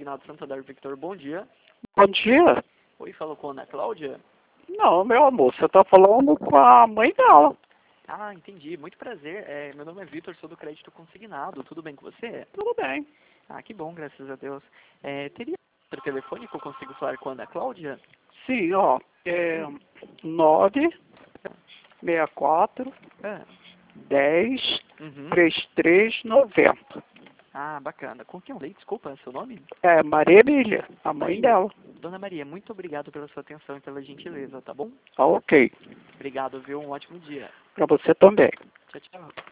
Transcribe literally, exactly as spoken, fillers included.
Consignado Santander Victor, bom dia. Bom dia. Oi, falou com a Ana Cláudia? Não, meu amor, você tá falando com a mãe dela. Ah, entendi. Muito prazer. É, meu nome é Vitor, sou do Crédito Consignado. Tudo bem com você? Tudo bem. Ah, que bom, graças a Deus. É, teria outro telefone que eu consigo falar com a Ana Cláudia? Sim, ó, é nove seis quatro Ah, dez uhum. trinta e três noventa. Ah, bacana. Com quem eu falei? Desculpa, seu nome? É Maria Emília, a mãe Maria. dela. Dona Maria, muito obrigado pela sua atenção e pela gentileza, tá bom? Tá ok. Obrigado, viu? Um ótimo dia. Pra você também. Tchau, tchau.